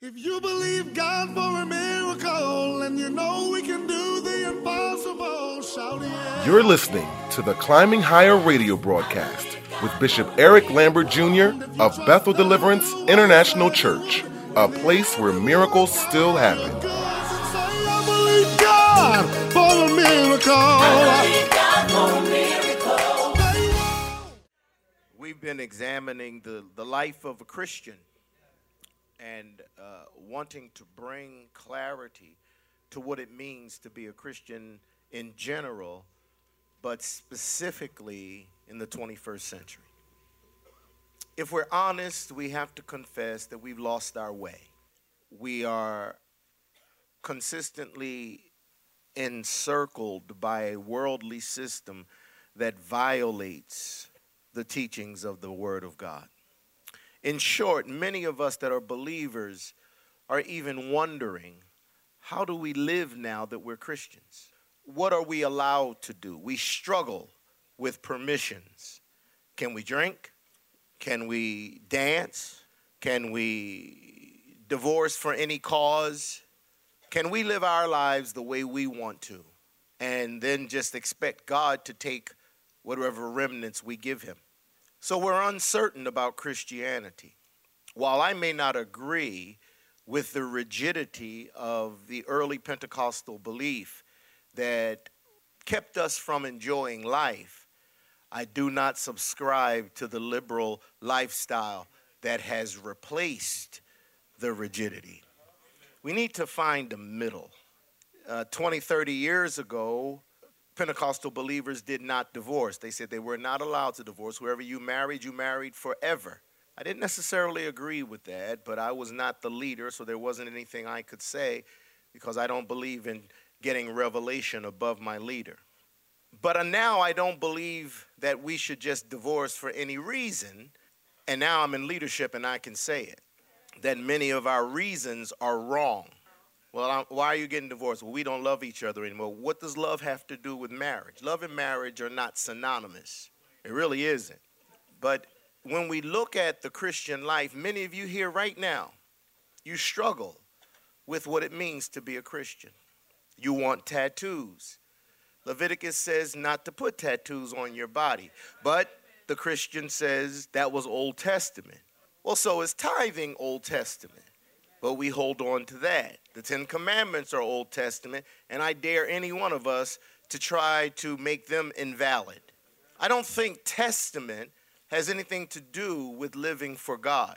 If you believe God for a miracle and you know we can do the impossible, shout it. You're listening to the Climbing Higher radio broadcast with Bishop Eric Lambert Jr. of Bethel Deliverance International Church, a place where miracles still happen. I believe God for a miracle. We've been examining the life of a Christian and wanting to bring clarity to what it means to be a Christian in general, but specifically in the 21st century. If we're honest, we have to confess that we've lost our way. We are consistently encircled by a worldly system that violates the teachings of the Word of God. In short, many of us that are believers are even wondering, how do we live now that we're Christians? What are we allowed to do? We struggle with permissions. Can we drink? Can we dance? Can we divorce for any cause? Can we live our lives the way we want to and then just expect God to take whatever remnants we give him? So we're uncertain about Christianity. While I may not agree with the rigidity of the early Pentecostal belief that kept us from enjoying life, I do not subscribe to the liberal lifestyle that has replaced the rigidity. We need to find a middle. 20, 30 years ago, Pentecostal believers did not divorce. They said they were not allowed to divorce. Whoever you married forever. I didn't necessarily agree with that, but I was not the leader, so there wasn't anything I could say because I don't believe in getting revelation above my leader. But now I don't believe that we should just divorce for any reason, and now I'm in leadership and I can say it, that many of our reasons are wrong. Well, why are you getting divorced? Well, we don't love each other anymore. What does love have to do with marriage? Love and marriage are not synonymous. It really isn't. But when we look at the Christian life, many of you here right now, you struggle with what it means to be a Christian. You want tattoos. Leviticus says not to put tattoos on your body. But the Christian says that was Old Testament. Well, so is tithing Old Testament. But we hold on to that. The Ten Commandments are Old Testament, and I dare any one of us to try to make them invalid. I don't think testament has anything to do with living for God.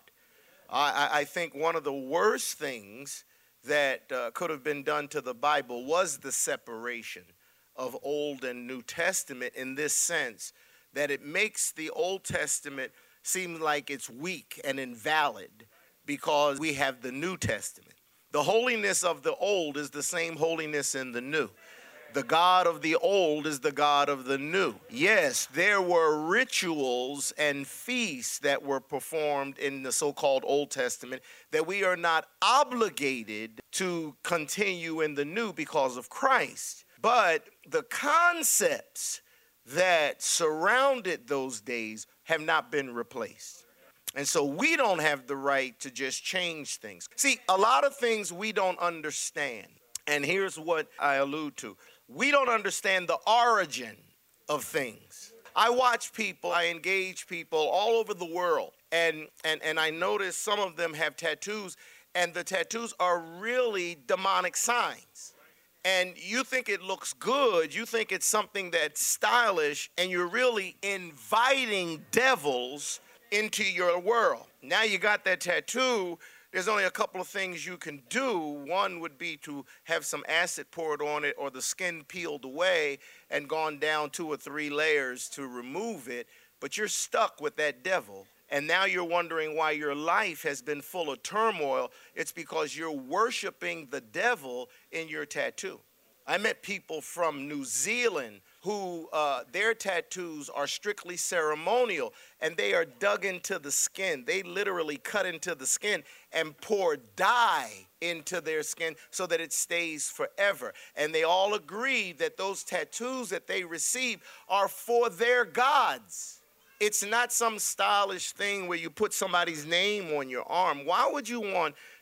I think one of the worst things that could have been done to the Bible was the separation of Old and New Testament in this sense, that it makes the Old Testament seem like it's weak and invalid, because we have the New Testament. The holiness of the old is the same holiness in the new. The God of the old is the God of the new. Yes, there were rituals and feasts that were performed in the so-called Old Testament that we are not obligated to continue in the new because of Christ. But the concepts that surrounded those days have not been replaced. And so we don't have the right to just change things. See, a lot of things we don't understand. And here's what I allude to. We don't understand the origin of things. I watch people, I engage people all over the world. And I notice some of them have tattoos. And the tattoos are really demonic signs. And you think it looks good. You think it's something that's stylish. And you're really inviting devils into your world. Now you got that tattoo, there's only a couple of things you can do. One would be to have some acid poured on it or the skin peeled away and gone down 2 or 3 layers to remove it, but you're stuck with that devil. And now you're wondering why your life has been full of turmoil. It's because you're worshiping the devil in your tattoo. I met people from New Zealand who their tattoos are strictly ceremonial, and they are dug into the skin. They literally cut into the skin and pour dye into their skin so that it stays forever. And they all agree that those tattoos that they receive are for their gods. It's not some stylish thing where you put somebody's name on your arm. Why would you want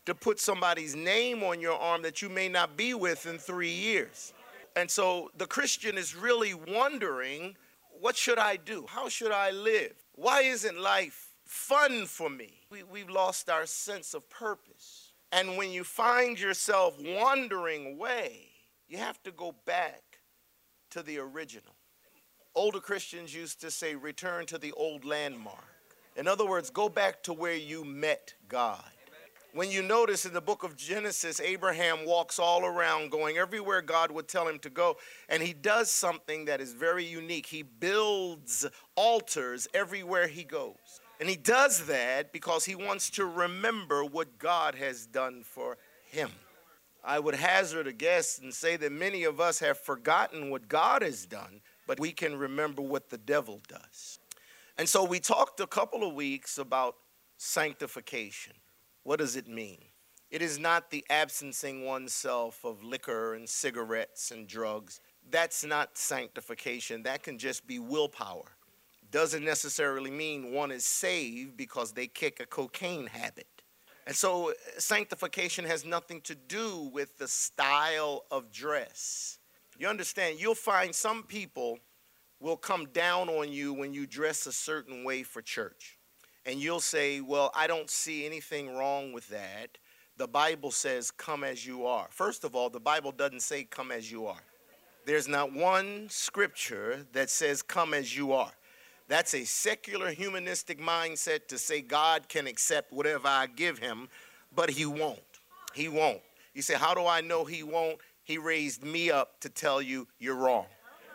to put somebody's name on your arm that you may not be with in 3 years. And so the Christian is really wondering, what should I do? How should I live? Why isn't life fun for me? We've lost our sense of purpose. And when you find yourself wandering away, you have to go back to the original. Older Christians used to say, return to the old landmark. In other words, go back to where you met God. When you notice in the book of Genesis, Abraham walks all around going everywhere God would tell him to go. And he does something that is very unique. He builds altars everywhere he goes. And he does that because he wants to remember what God has done for him. I would hazard a guess and say that many of us have forgotten what God has done, but we can remember what the devil does. And so we talked a couple of weeks about sanctification. What does it mean? It is not the absencing oneself of liquor and cigarettes and drugs. That's not sanctification. That can just be willpower. Doesn't necessarily mean one is saved because they kick a cocaine habit. And so sanctification has nothing to do with the style of dress. You understand, you'll find some people will come down on you when you dress a certain way for church. And you'll say, well, I don't see anything wrong with that. The Bible says, come as you are. First of all, the Bible doesn't say come as you are. There's not one scripture that says come as you are. That's a secular humanistic mindset to say God can accept whatever I give him, but he won't. He won't. You say, how do I know he won't? He raised me up to tell you you're wrong.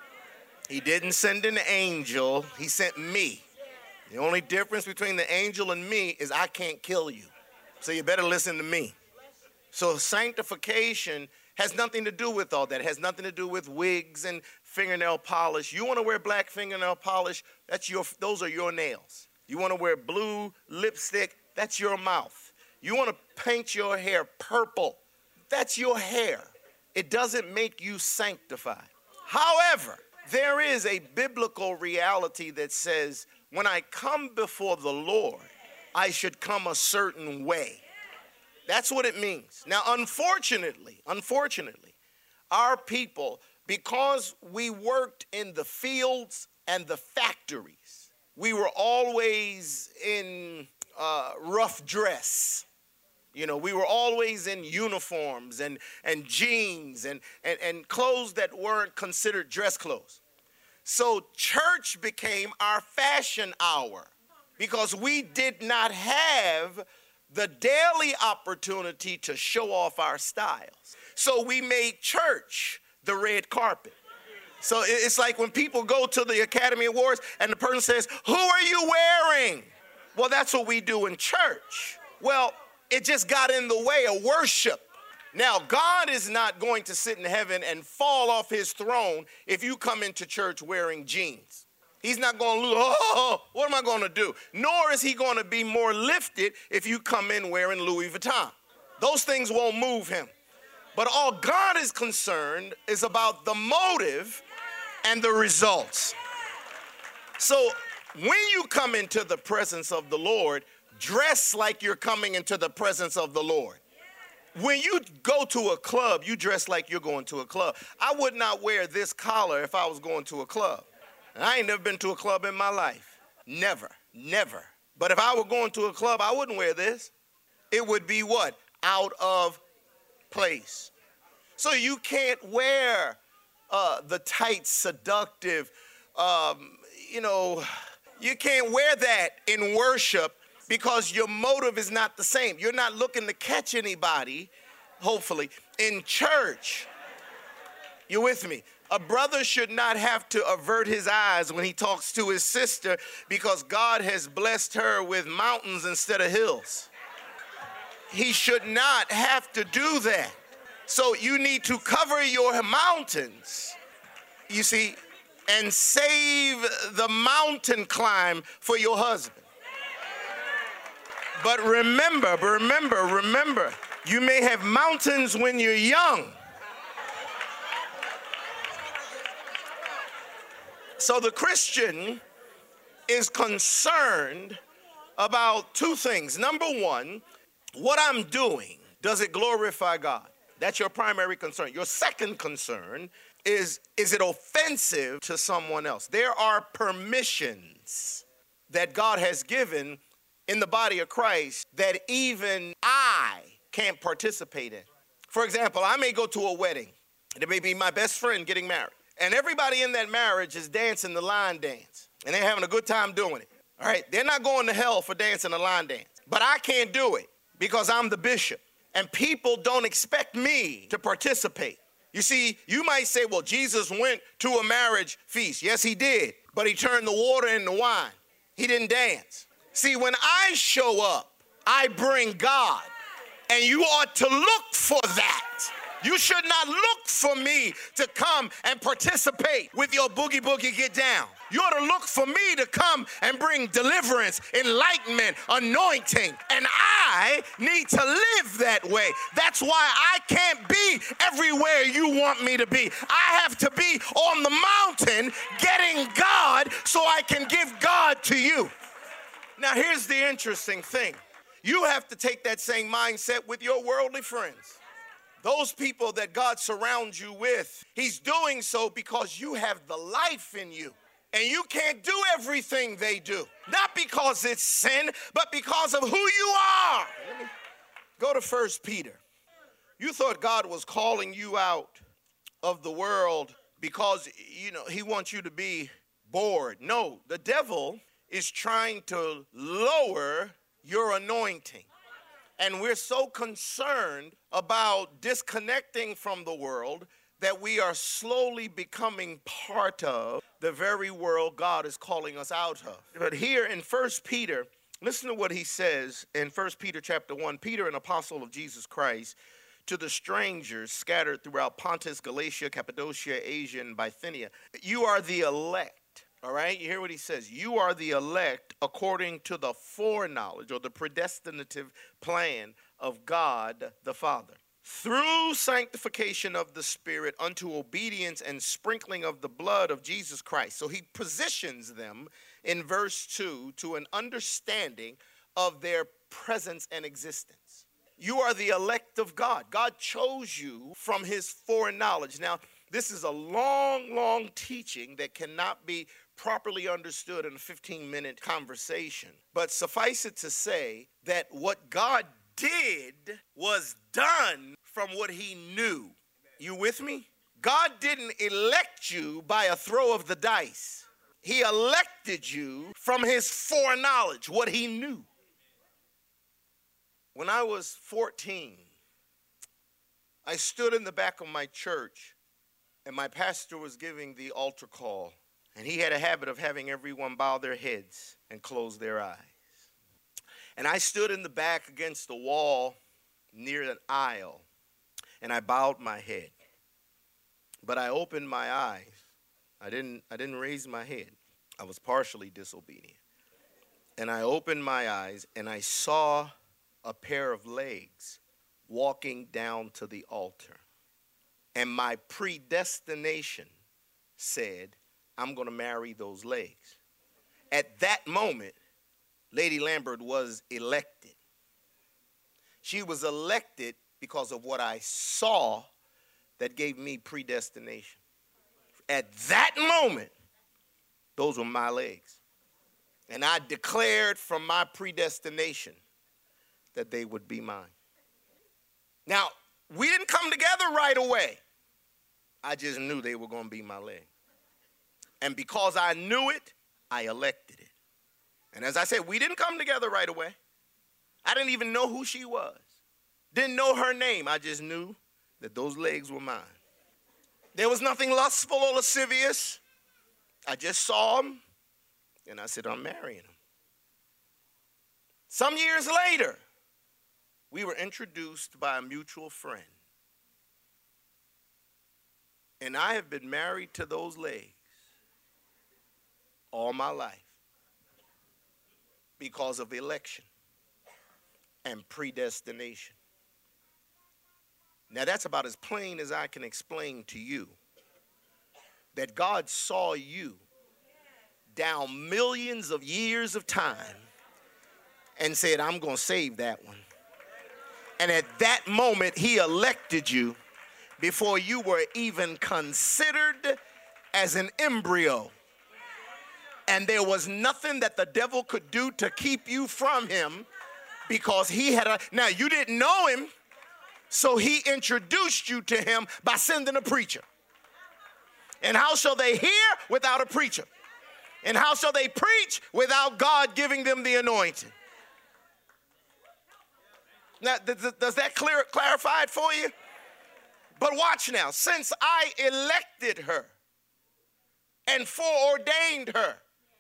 He didn't send an angel. He sent me. The only difference between the angel and me is I can't kill you. So you better listen to me. So sanctification has nothing to do with all that. It has nothing to do with wigs and fingernail polish. You want to wear black fingernail polish, those are your nails. You want to wear blue lipstick, that's your mouth. You want to paint your hair purple, that's your hair. It doesn't make you sanctified. However, there is a biblical reality that says when I come before the Lord, I should come a certain way. That's what it means. Now, unfortunately, our people, because we worked in the fields and the factories, we were always in rough dress. You know, we were always in uniforms and jeans and clothes that weren't considered dress clothes. So church became our fashion hour because we did not have the daily opportunity to show off our styles. So we made church the red carpet. So it's like when people go to the Academy Awards and the person says, who are you wearing? Well, that's what we do in church. Well, it just got in the way of worship. Now, God is not going to sit in heaven and fall off his throne if you come into church wearing jeans. He's not going to lose, what am I going to do? Nor is he going to be more lifted if you come in wearing Louis Vuitton. Those things won't move him. But all God is concerned is about the motive and the results. So when you come into the presence of the Lord, dress like you're coming into the presence of the Lord. When you go to a club, you dress like you're going to a club. I would not wear this collar if I was going to a club. And I ain't never been to a club in my life. Never. But if I were going to a club, I wouldn't wear this. It would be what? Out of place. So you can't wear the tight, seductive, you can't wear that in worship because your motive is not the same. You're not looking to catch anybody, hopefully, in church. You with me? A brother should not have to avert his eyes when he talks to his sister because God has blessed her with mountains instead of hills. He should not have to do that. So you need to cover your mountains, you see, and save the mountain climb for your husband. But remember, you may have mountains when you're young. So the Christian is concerned about two things. Number one, what I'm doing Does it glorify God? That's your primary concern. Your second concern is it offensive to someone else? There are permissions that God has given in the body of Christ that even I can't participate in. For example, I may go to a wedding, and it may be my best friend getting married, and everybody in that marriage is dancing the line dance, and they're having a good time doing it. All right, they're not going to hell for dancing the line dance, but I can't do it because I'm the bishop, and people don't expect me to participate. You see, you might say, well, Jesus went to a marriage feast. Yes, he did, but he turned the water into wine. He didn't dance. See, when I show up, I bring God, and you ought to look for that. You should not look for me to come and participate with your boogie boogie get down. You ought to look for me to come and bring deliverance, enlightenment, anointing. And I need to live that way. That's why I can't be everywhere you want me to be. I have to be on the mountain getting God so I can give God to you. Now, here's the interesting thing. You have to take that same mindset with your worldly friends. Those people that God surrounds you with, he's doing so because you have the life in you. And you can't do everything they do. Not because it's sin, but because of who you are. Go to 1 Peter. You thought God was calling you out of the world because, he wants you to be bored. No, the devil is trying to lower your anointing. And we're so concerned about disconnecting from the world that we are slowly becoming part of the very world God is calling us out of. But here in 1 Peter, listen to what he says in 1 Peter chapter 1. Peter, an apostle of Jesus Christ, to the strangers scattered throughout Pontus, Galatia, Cappadocia, Asia, and Bithynia. You are the elect. All right, you hear what he says. You are the elect according to the foreknowledge or the predestinative plan of God the Father, through sanctification of the Spirit unto obedience and sprinkling of the blood of Jesus Christ. So he positions them in verse 2 to an understanding of their presence and existence. You are the elect of God. God chose you from his foreknowledge. Now, this is a long, long teaching that cannot be properly understood in a 15-minute conversation. But suffice it to say that what God did was done from what he knew. You with me? God didn't elect you by a throw of the dice. He elected you from his foreknowledge, what he knew. When I was 14, I stood in the back of my church, and my pastor was giving the altar call. And he had a habit of having everyone bow their heads and close their eyes. And I stood in the back against the wall near an aisle, and I bowed my head. But I opened my eyes. I didn't raise my head. I was partially disobedient. And I opened my eyes, and I saw a pair of legs walking down to the altar. And my predestination said, I'm going to marry those legs. At that moment, Lady Lambert was elected. She was elected because of what I saw that gave me predestination. At that moment, those were my legs. And I declared from my predestination that they would be mine. Now, we didn't come together right away. I just knew they were going to be my legs. And because I knew it, I elected it. And as I said, we didn't come together right away. I didn't even know who she was. Didn't know her name. I just knew that those legs were mine. There was nothing lustful or lascivious. I just saw them, and I said, I'm marrying them. Some years later, we were introduced by a mutual friend. And I have been married to those legs all my life because of election and predestination. Now, that's about as plain as I can explain to you that God saw you down millions of years of time and said, I'm going to save that one. And at that moment, he elected you before you were even considered as an embryo. And there was nothing that the devil could do to keep you from him, because he had now you didn't know him, so he introduced you to him by sending a preacher. And how shall they hear without a preacher? And how shall they preach without God giving them the anointing? Now, does that clarify it for you? But watch now. Since I elected her and foreordained her,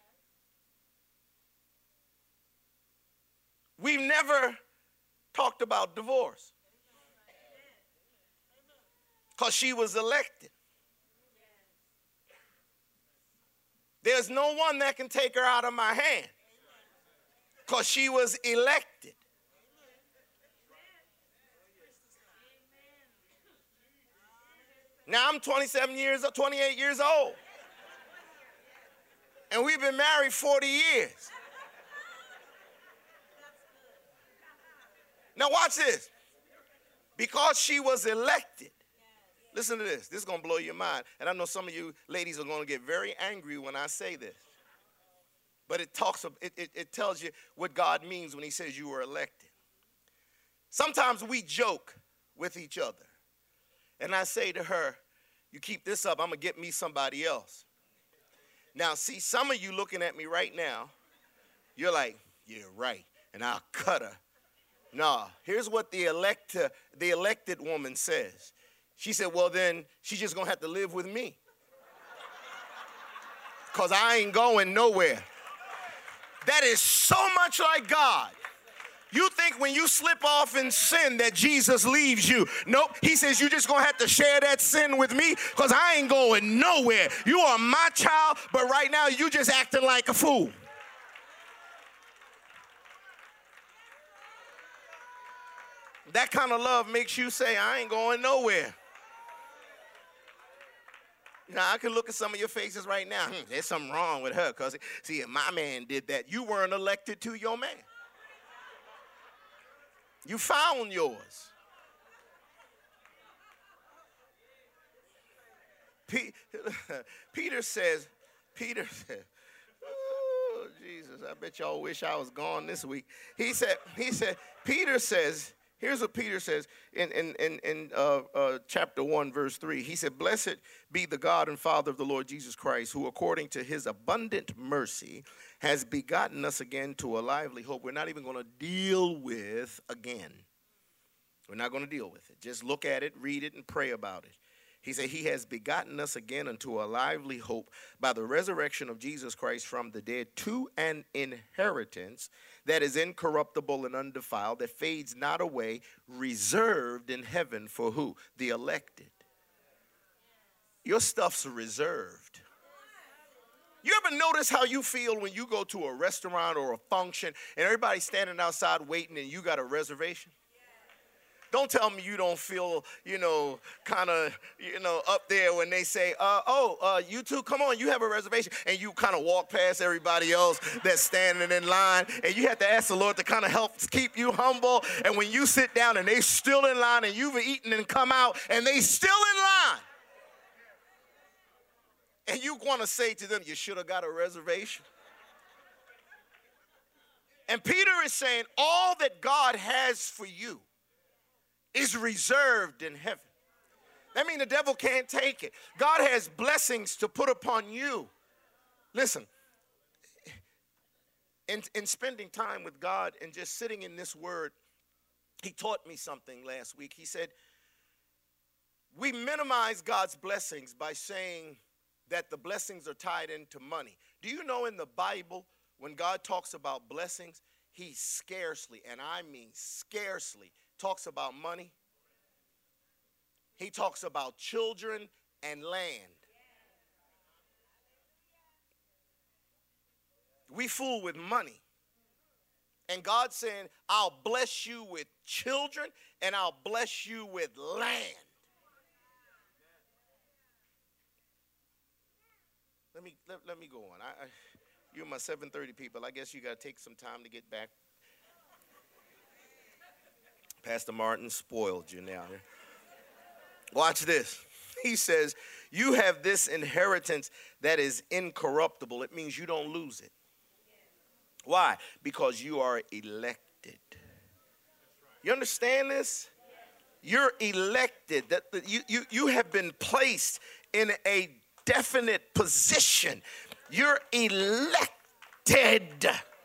we've never talked about divorce because she was elected. There's no one that can take her out of my hand because she was elected. Now I'm 28 years old. And we've been married 40 years. Now watch this. Because she was elected. Listen to this. This is going to blow your mind. And I know some of you ladies are going to get very angry when I say this. But it tells you what God means when he says you were elected. Sometimes we joke with each other. And I say to her, you keep this up, I'm going to get me somebody else. Now, see, some of you looking at me right now, you're like, yeah, right, and I'll cut her. No, here's what the elected woman says. She said, well, then she's just going to have to live with me because I ain't going nowhere. That is so much like God. You think when you slip off in sin that Jesus leaves you. Nope. He says you're just going to have to share that sin with me because I ain't going nowhere. You are my child, but right now you just acting like a fool. That kind of love makes you say, I ain't going nowhere. Now, I can look at some of your faces right now. There's something wrong with her because, see, if my man did that, you weren't elected to your man. You found yours. Peter says, oh, Jesus, I bet y'all wish I was gone this week. Peter says, here's what Peter says in chapter 1, verse 3. He said, blessed be the God and Father of the Lord Jesus Christ, who according to his abundant mercy has begotten us again to a lively hope. We're not even going to deal with again. We're not going to deal with it. Just look at it, read it, and pray about it. He said he has begotten us again unto a lively hope by the resurrection of Jesus Christ from the dead to an inheritance that is incorruptible and undefiled, that fades not away, reserved in heaven for who? The elected. Your stuff's reserved. You ever notice how you feel when you go to a restaurant or a function and everybody's standing outside waiting and you got a reservation? Don't tell me you don't feel, kind of, up there when they say, you two, come on, you have a reservation. And you kind of walk past everybody else that's standing in line. And you have to ask the Lord to kind of help keep you humble. And when you sit down and they still in line and you've eaten and come out and they still in line. And you want to say to them, you should have got a reservation. And Peter is saying all that God has for you is reserved in heaven. That means the devil can't take it. God has blessings to put upon you. Listen, in spending time with God and just sitting in this word, he taught me something last week. He said, we minimize God's blessings by saying that the blessings are tied into money. Do you know in the Bible, when God talks about blessings, he scarcely, and I mean scarcely, talks about money. He talks about children and land. We fool with money. And God's saying, I'll bless you with children and I'll bless you with land. Let me go on. You're my 7:30 people. I guess you got to take some time to get back. Pastor Martin spoiled you now. Watch this. He says, you have this inheritance that is incorruptible. It means you don't lose it. Why? Because you are elected. You understand this? You're elected. You have been placed in a definite position. You're elected.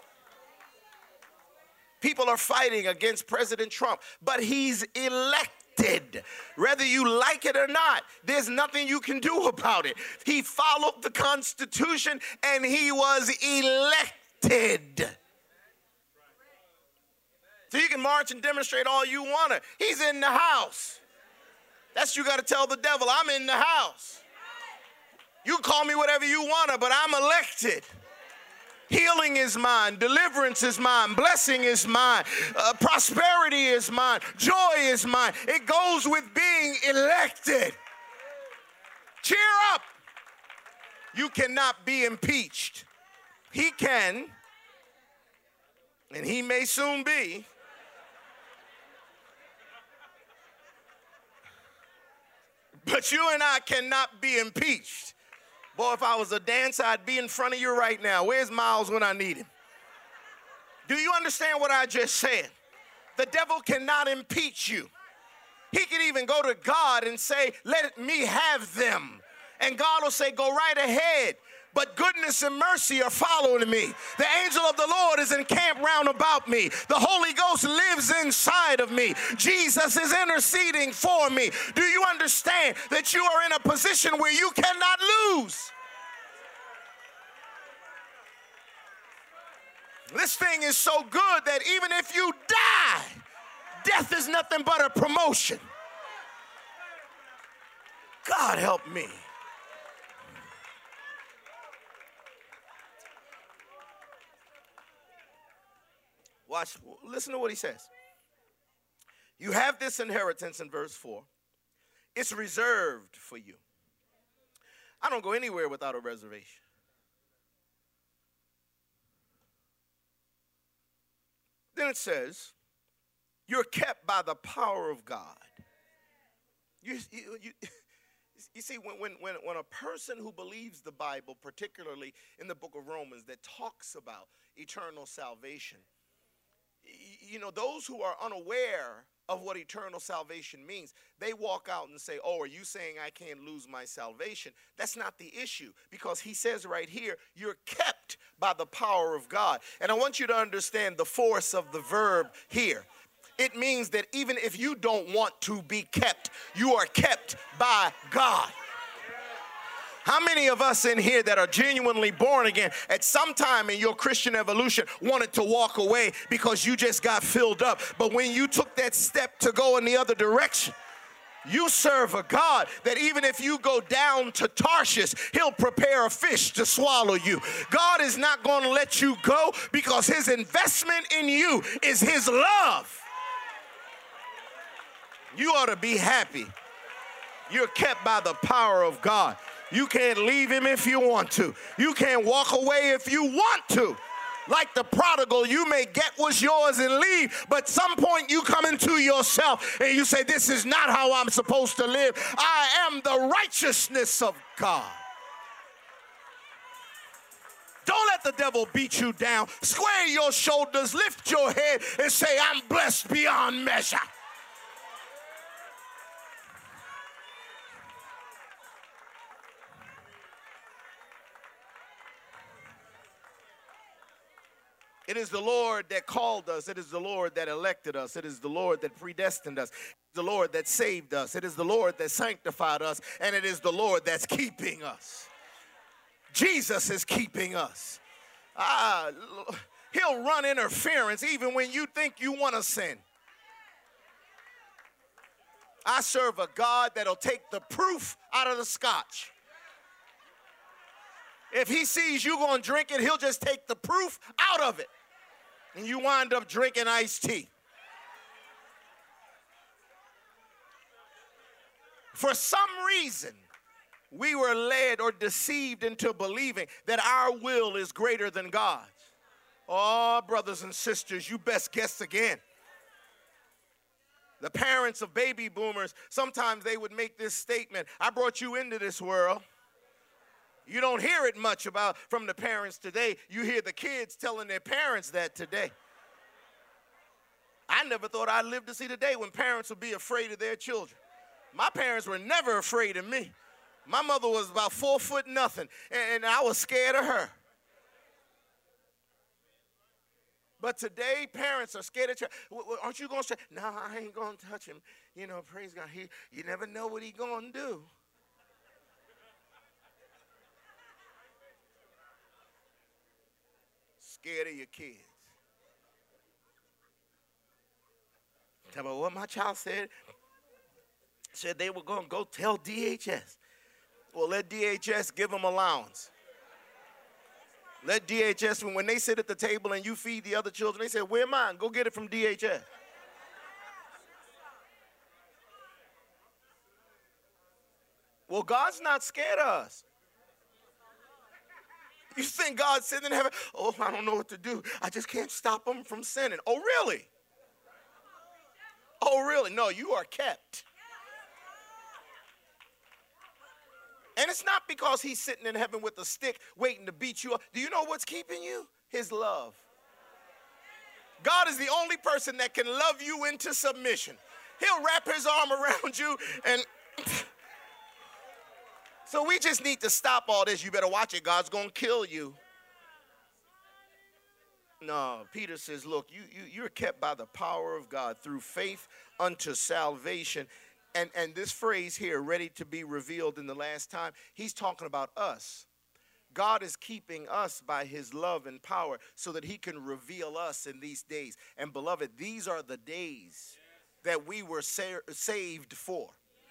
People are fighting against President Trump, but he's elected. Whether you like it or not, there's nothing you can do about it. He followed the Constitution and he was elected. So you can march and demonstrate all you want to. He's in the house. That's you got to tell the devil, I'm in the house. You call me whatever you want to, but I'm elected. Healing is mine. Deliverance is mine. Blessing is mine. Prosperity is mine. Joy is mine. It goes with being elected. Cheer up. You cannot be impeached. He can, and he may soon be. But you and I cannot be impeached. Boy, if I was a dancer, I'd be in front of you right now. Where's Miles when I need him? Do you understand what I just said? The devil cannot impeach you. He can even go to God and say, let me have them. And God will say, go right ahead. But goodness and mercy are following me. The angel of the Lord is encamped round about me. The Holy Ghost lives inside of me. Jesus is interceding for me. Do you understand that you are in a position where you cannot lose? This thing is so good that even if you die, death is nothing but a promotion. God help me. Watch, listen to what he says. You have this inheritance in verse 4. It's reserved for you. I don't go anywhere without a reservation. Then it says, you're kept by the power of God. You see, when a person who believes the Bible, particularly in the book of Romans, that talks about eternal salvation, you know, those who are unaware of what eternal salvation means, they walk out and say, oh, are you saying I can't lose my salvation? That's not the issue, because he says right here, you're kept by the power of God. And I want you to understand the force of the verb here. It means that even if you don't want to be kept, you are kept by God. How many of us in here that are genuinely born again at some time in your Christian evolution wanted to walk away because you just got filled up? But when you took that step to go in the other direction, you serve a God that even if you go down to Tarshish, he'll prepare a fish to swallow you. God is not going to let you go because his investment in you is his love. You ought to be happy. You're kept by the power of God. You can't leave him if you want to. You can't walk away if you want to. Like the prodigal, you may get what's yours and leave, but some point you come into yourself and you say, this is not how I'm supposed to live. I am the righteousness of God. Don't let the devil beat you down. Square your shoulders, lift your head, and say, I'm blessed beyond measure. It is the Lord that called us. It is the Lord that elected us. It is the Lord that predestined us. It's the Lord that saved us. It is the Lord that sanctified us. And it is the Lord that's keeping us. Jesus is keeping us. He'll run interference even when you think you want to sin. I serve a God that'll take the proof out of the scotch. If he sees you going to drink it, he'll just take the proof out of it. And you wind up drinking iced tea. For some reason, we were led or deceived into believing that our will is greater than God's. Oh, brothers and sisters, you best guess again. The parents of baby boomers, sometimes they would make this statement, I brought you into this world. You don't hear it much about from the parents today. You hear the kids telling their parents that today. I never thought I'd live to see the day when parents would be afraid of their children. My parents were never afraid of me. My mother was about 4 foot nothing, and I was scared of her. But today, parents are scared of children. Aren't you going to say, no, I ain't going to touch him. You know, praise God. You never know what he's going to do. Scared of your kids. Tell me what my child said. Said they were going to go tell DHS. Well, let DHS give them allowance. Let DHS, when they sit at the table and you feed the other children, they say, where mine? Go get it from DHS. Well, God's not scared of us. You think God's sitting in heaven, oh, I don't know what to do. I just can't stop them from sinning. Oh, really? Oh, really? No, you are kept. And it's not because he's sitting in heaven with a stick waiting to beat you up. Do you know what's keeping you? His love. God is the only person that can love you into submission. He'll wrap his arm around you and... So we just need to stop all this. You better watch it. God's going to kill you. No, Peter says, look, you're kept by the power of God through faith unto salvation. And this phrase here, ready to be revealed in the last time, he's talking about us. God is keeping us by his love and power so that he can reveal us in these days. And beloved, these are the days that we were saved for.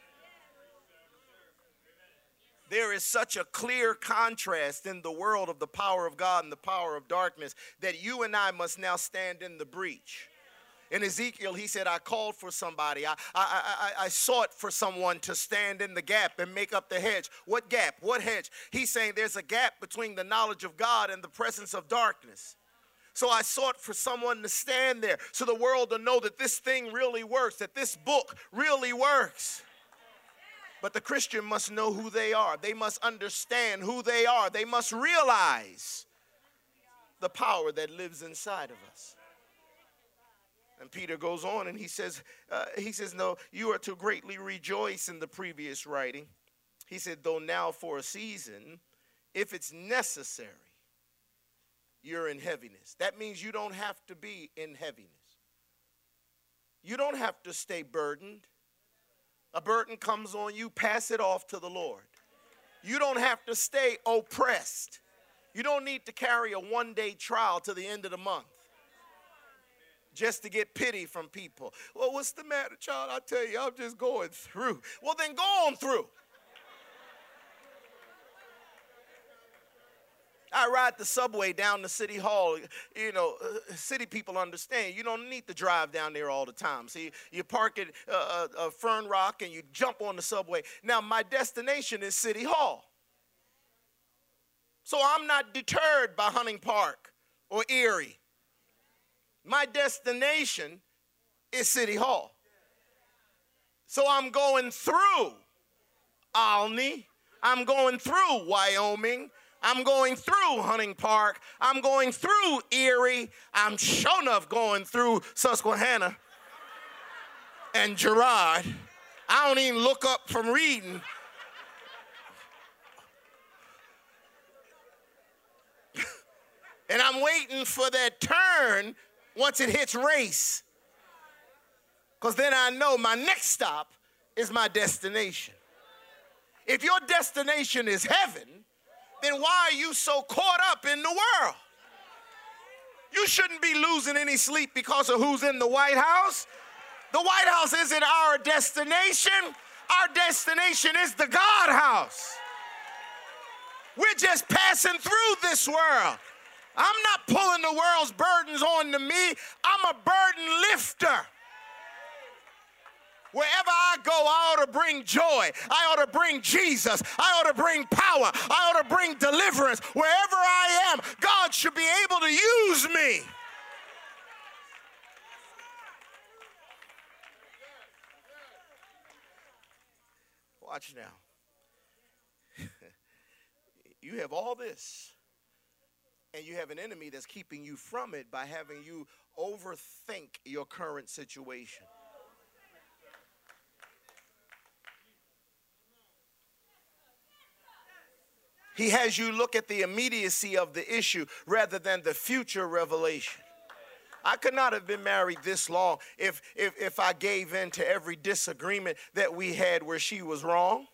There is such a clear contrast in the world of the power of God and the power of darkness that you and I must now stand in the breach. In Ezekiel, he said, I called for somebody. I sought for someone to stand in the gap and make up the hedge. What gap? What hedge? He's saying there's a gap between the knowledge of God and the presence of darkness. So I sought for someone to stand there so the world will know that this thing really works, that this book really works. But the Christian must know who they are. They must understand who they are. They must realize the power that lives inside of us. And Peter goes on and he says, no, you are to greatly rejoice in the previous writing. He said, though now for a season, if it's necessary, you're in heaviness. That means you don't have to be in heaviness. You don't have to stay burdened. A burden comes on you, pass it off to the Lord. You don't have to stay oppressed. You don't need to carry a one-day trial to the end of the month just to get pity from people. Well, what's the matter, child? I tell you, I'm just going through. Well, then go on through. I ride the subway down to City Hall. You know, city people understand. You don't need to drive down there all the time. See, you park at Fern Rock and you jump on the subway. Now, my destination is City Hall. So I'm not deterred by Hunting Park or Erie. My destination is City Hall. So I'm going through Olney. I'm going through Wyoming. I'm going through Hunting Park. I'm going through Erie. I'm sure enough going through Susquehanna and Girard. I don't even look up from reading. And I'm waiting for that turn once it hits Race. Because then I know my next stop is my destination. If your destination is heaven, then why are you so caught up in the world? You shouldn't be losing any sleep because of who's in the White House. The White House isn't our destination. Our destination is the God house. We're just passing through this world. I'm not pulling the world's burdens on to me. I'm a burden lifter. Wherever I go, I ought to bring joy. I ought to bring Jesus. I ought to bring power. I ought to bring deliverance. Wherever I am, God should be able to use me. Watch now. You have all this, and you have an enemy that's keeping you from it by having you overthink your current situation. He has you look at the immediacy of the issue rather than the future revelation. I could not have been married this long if I gave in to every disagreement that we had where she was wrong.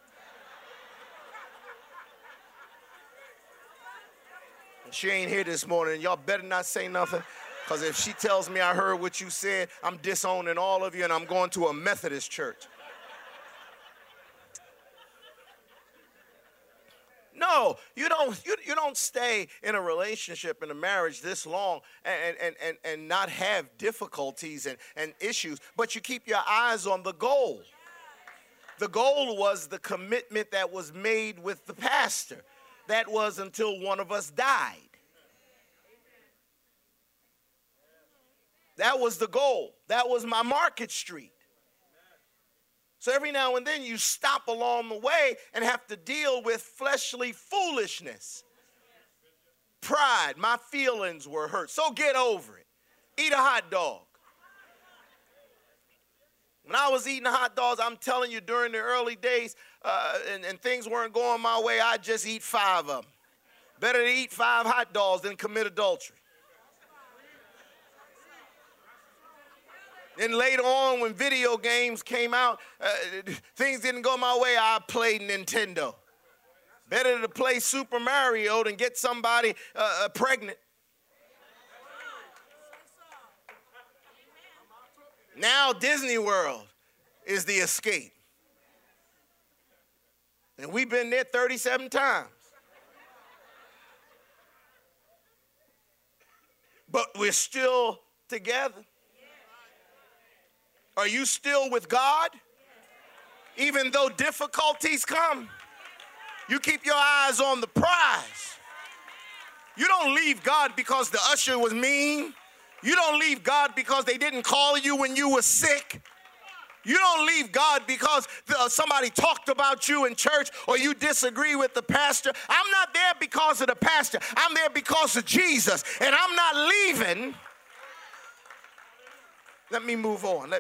And she ain't here this morning. Y'all better not say nothing, because if she tells me I heard what you said, I'm disowning all of you and I'm going to a Methodist church. No, you don't stay in a relationship, in a marriage this long and not have difficulties and issues, but you keep your eyes on the goal. The goal was the commitment that was made with the pastor. That was until one of us died. That was the goal. That was my Market Street. So every now and then you stop along the way and have to deal with fleshly foolishness. Pride, my feelings were hurt. So get over it. Eat a hot dog. When I was eating hot dogs, I'm telling you, during the early days, and things weren't going my way, I'd just eat 5 of them. Better to eat 5 hot dogs than commit adultery. Then later on, when video games came out, things didn't go my way, I played Nintendo. Better to play Super Mario than get somebody pregnant. Now Disney World is the escape. And we've been there 37 times. But we're still together. Are you still with God? Even though difficulties come, you keep your eyes on the prize. You don't leave God because the usher was mean. You don't leave God because they didn't call you when you were sick. You don't leave God because somebody talked about you in church or you disagree with the pastor. I'm not there because of the pastor. I'm there because of Jesus. And I'm not leaving. Let me move on.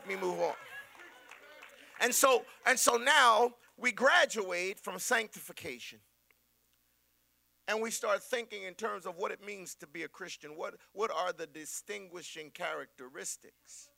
And so now we graduate from sanctification. And we start thinking in terms of what it means to be a Christian. What are the distinguishing characteristics?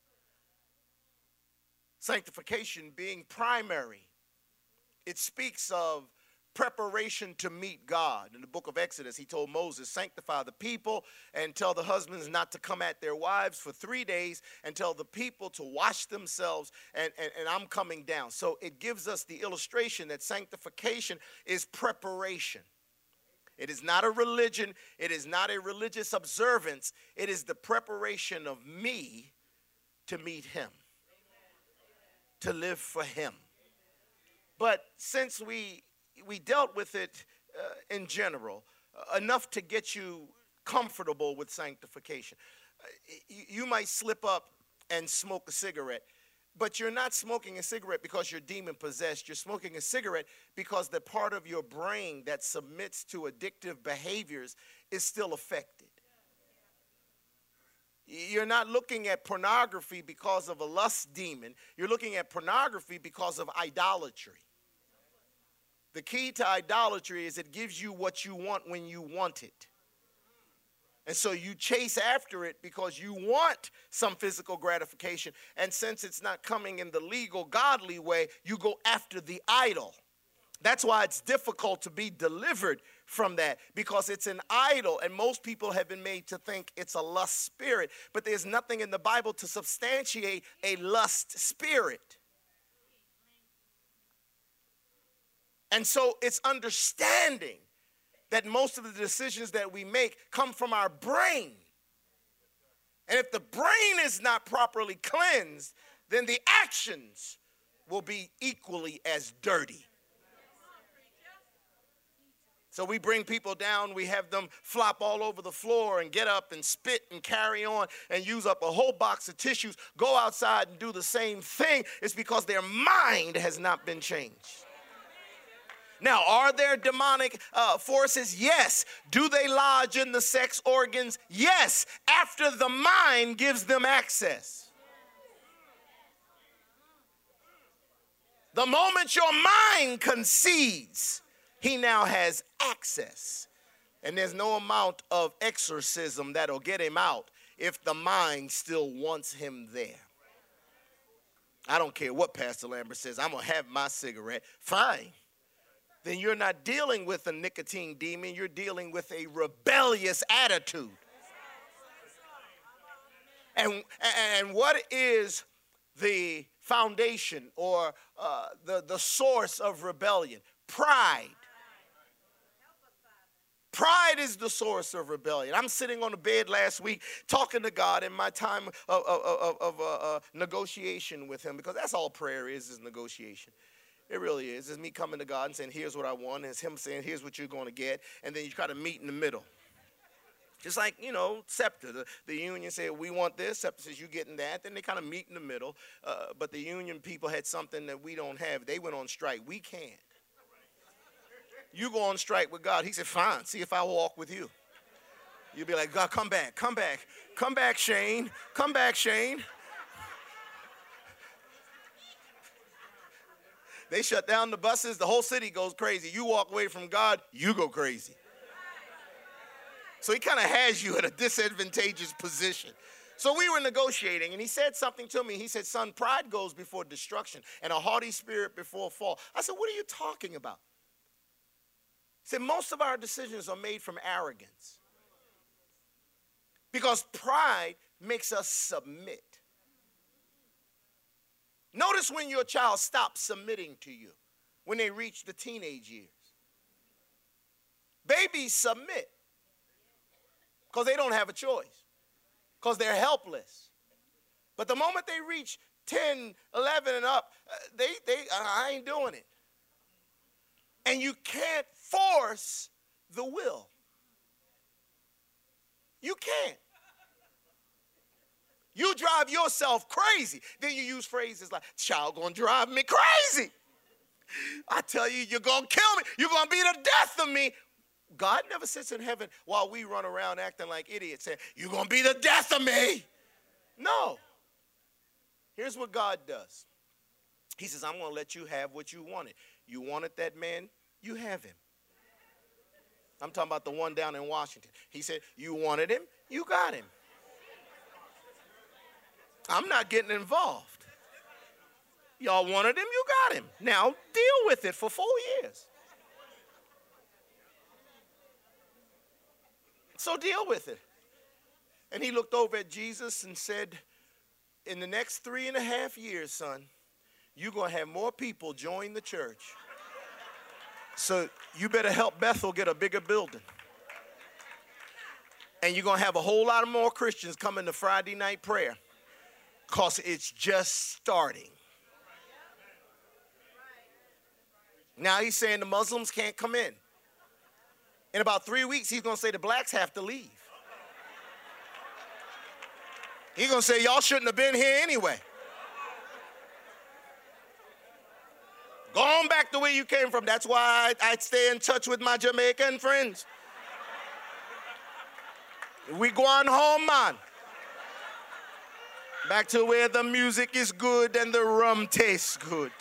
Sanctification being primary. It speaks of preparation to meet God. In the book of Exodus, he told Moses, sanctify the people and tell the husbands not to come at their wives for 3 days and tell the people to wash themselves and I'm coming down. So it gives us the illustration that sanctification is preparation. It is not a religion. It is not a religious observance. It is the preparation of me to meet him, to live for him. But since we dealt with it in general, enough to get you comfortable with sanctification. You might slip up and smoke a cigarette, but you're not smoking a cigarette because you're demon possessed. You're smoking a cigarette because the part of your brain that submits to addictive behaviors is still affected. You're not looking at pornography because of a lust demon. You're looking at pornography because of idolatry. The key to idolatry is it gives you what you want when you want it. And so you chase after it because you want some physical gratification. And since it's not coming in the legal, godly way, you go after the idol. That's why it's difficult to be delivered from that, because it's an idol. And most people have been made to think it's a lust spirit. But there's nothing in the Bible to substantiate a lust spirit. And so it's understanding that most of the decisions that we make come from our brain. And if the brain is not properly cleansed, then the actions will be equally as dirty. So we bring people down, we have them flop all over the floor and get up and spit and carry on and use up a whole box of tissues, go outside and do the same thing. It's because their mind has not been changed. Now, are there demonic forces? Yes. Do they lodge in the sex organs? Yes, after the mind gives them access. The moment your mind concedes, he now has access. And there's no amount of exorcism that'll get him out if the mind still wants him there. I don't care what Pastor Lambert says. I'm going to have my cigarette. Fine. Then you're not dealing with a nicotine demon. You're dealing with a rebellious attitude. And what is the foundation or the source of rebellion? Pride. Pride is the source of rebellion. I'm sitting on the bed last week talking to God in my time of negotiation with him, because that's all prayer is negotiation. It really is. It's me coming to God and saying, here's what I want. And it's him saying, here's what you're going to get. And then you try to meet in the middle. Just like, SEPTA, the union said, we want this. SEPTA says, you getting that. Then they kind of meet in the middle. But the union people had something that we don't have. They went on strike. We can't. You go on strike with God. He said, fine, see if I will walk with you. You'll be like, God, come back, come back. Come back, Shane. Come back, Shane. They shut down the buses. The whole city goes crazy. You walk away from God, you go crazy. So he kind of has you in a disadvantageous position. So we were negotiating, and he said something to me. He said, son, pride goes before destruction, and a haughty spirit before fall. I said, what are you talking about? He said, most of our decisions are made from arrogance. Because pride makes us submit. Notice when your child stops submitting to you, when they reach the teenage years. Babies submit because they don't have a choice, because they're helpless. But the moment they reach 10, 11 and up, I ain't doing it. And you can't force the will. You can't. You drive yourself crazy. Then you use phrases like, child gonna drive me crazy. I tell you, you're gonna kill me. You're gonna be the death of me. God never sits in heaven while we run around acting like idiots saying, you're gonna be the death of me. No. Here's what God does. He says, I'm gonna let you have what you wanted. You wanted that man, you have him. I'm talking about the one down in Washington. He said, you wanted him, you got him. I'm not getting involved. Y'all wanted him, you got him. Now deal with it for 4 years. So deal with it. And he looked over at Jesus and said, in the next 3.5 years, son, you're going to have more people join the church. So you better help Bethel get a bigger building. And you're going to have a whole lot of more Christians coming to Friday night prayer, because it's just starting. Now he's saying the Muslims can't come in. In about 3 weeks, he's going to say the blacks have to leave. He's going to say, y'all shouldn't have been here anyway. Go on back the way you came from. That's why I stay in touch with my Jamaican friends. We going home, man. Back to where the music is good and the rum tastes good.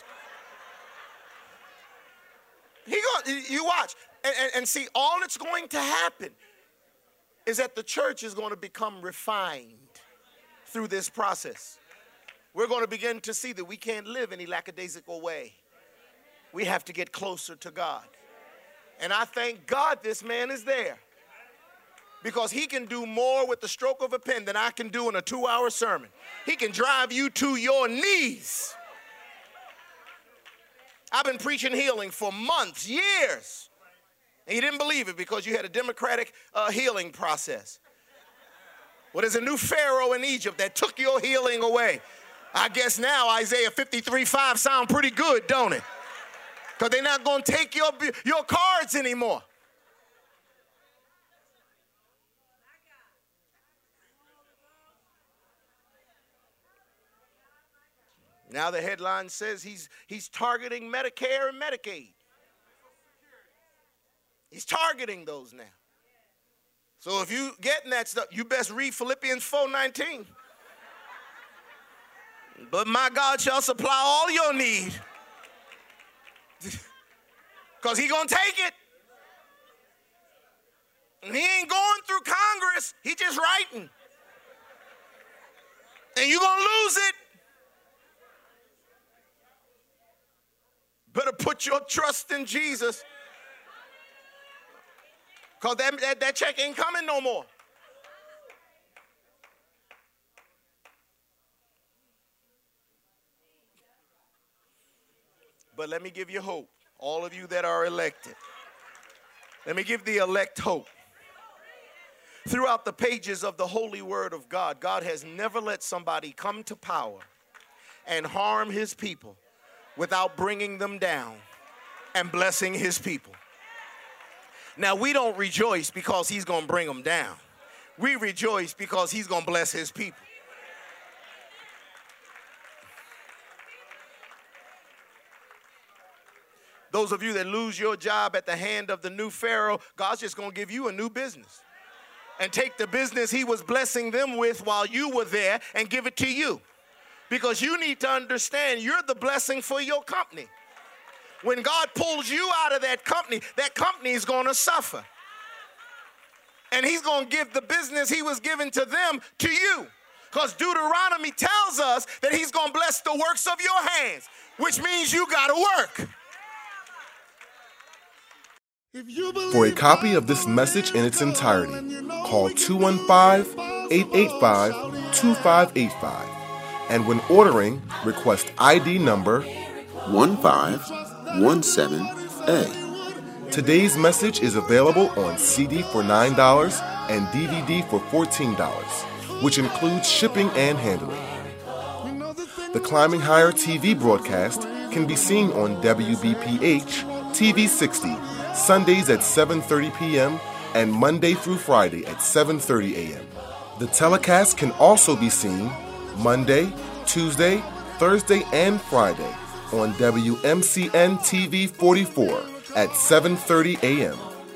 You watch. And see, all that's going to happen is that the church is going to become refined through this process. We're going to begin to see that we can't live any lackadaisical way. We have to get closer to God. And I thank God this man is there, because he can do more with the stroke of a pen than I can do in a 2-hour sermon. He can drive you to your knees. I've been preaching healing for months, years. And you didn't believe it because you had a democratic healing process. Well, there's a new Pharaoh in Egypt that took your healing away. I guess now Isaiah 53:5 sound pretty good, don't it? Because they're not going to take your cards anymore. Now the headline says he's targeting Medicare and Medicaid. He's targeting those now. So if you getting that stuff, you best read Philippians 4:19. But my God shall supply all your need. Because he's going to take it. And he ain't going through Congress. He just writing. And you're going to lose it. Better put your trust in Jesus. Because that check ain't coming no more. But let me give you hope. All of you that are elected. Let me give the elect hope. Throughout the pages of the holy word of God, God has never let somebody come to power and harm his people without bringing them down and blessing his people. Now, we don't rejoice because he's going to bring them down. We rejoice because he's going to bless his people. Those of you that lose your job at the hand of the new Pharaoh, God's just going to give you a new business and take the business he was blessing them with while you were there and give it to you. Because you need to understand you're the blessing for your company. When God pulls you out of that company is going to suffer. And he's going to give the business he was giving to them to you. Because Deuteronomy tells us that he's going to bless the works of your hands, which means you got to work. For a copy of this message in its entirety, call 215-885-2585. And when ordering, request ID number 1517A. Today's message is available on CD for $9 and DVD for $14, which includes shipping and handling. The Climbing Higher TV broadcast can be seen on WBPH TV 60, Sundays at 7:30 p.m. and Monday through Friday at 7:30 a.m. The telecast can also be seen Monday, Tuesday, Thursday, and Friday on WMCN TV 44 at 7:30 a.m.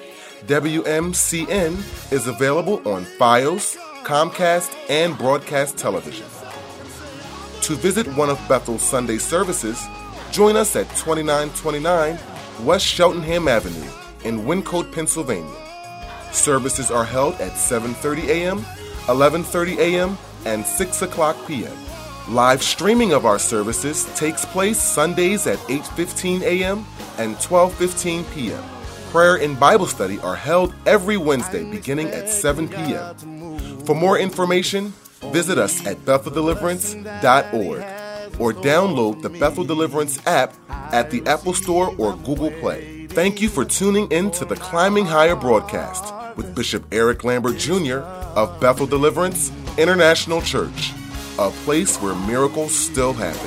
WMCN is available on Fios, Comcast, and Broadcast Television. To visit one of Bethel's Sunday services, join us at 2929 West Cheltenham Avenue in Wyncote, Pennsylvania. Services are held at 7:30 a.m., 11:30 a.m., and 6 o'clock p.m. Live streaming of our services takes place Sundays at 8:15 a.m. and 12:15 p.m. Prayer and Bible study are held every Wednesday beginning at 7 p.m. For more information, visit us at BethelDeliverance.org or download the Bethel Deliverance app at the Apple Store or Google Play. Thank you for tuning in to the Climbing Higher broadcast with Bishop Eric Lambert Jr. of Bethel Deliverance International Church, a place where miracles still happen.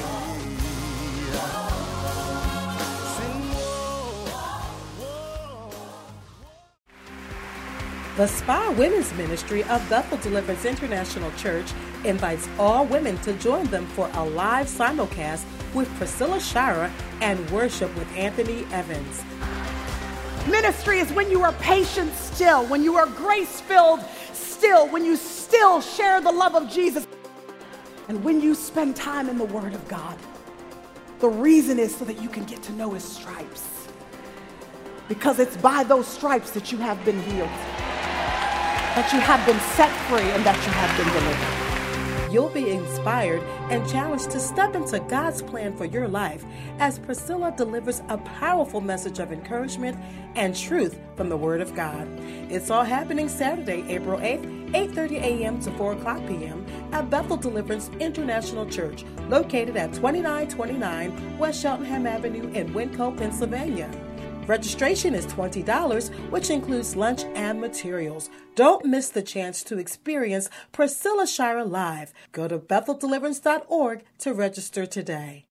The Spa Women's Ministry of Bethel Deliverance International Church invites all women to join them for a live simulcast with Priscilla Shira and worship with Anthony Evans. Ministry is when you are patient still, when you are grace-filled still, when you still share the love of Jesus, and when you spend time in the Word of God. The reason is so that you can get to know His stripes, because it's by those stripes that you have been healed, that you have been set free, and that you have been delivered. You'll be inspired and challenged to step into God's plan for your life as Priscilla delivers a powerful message of encouragement and truth from the Word of God. It's all happening Saturday, April 8th, 8:30 a.m. to 4 o'clock p.m. at Bethel Deliverance International Church, located at 2929 West Cheltenham Avenue in Wyncote, Pennsylvania. Registration is $20, which includes lunch and materials. Don't miss the chance to experience Priscilla Shira live. Go to BethelDeliverance.org to register today.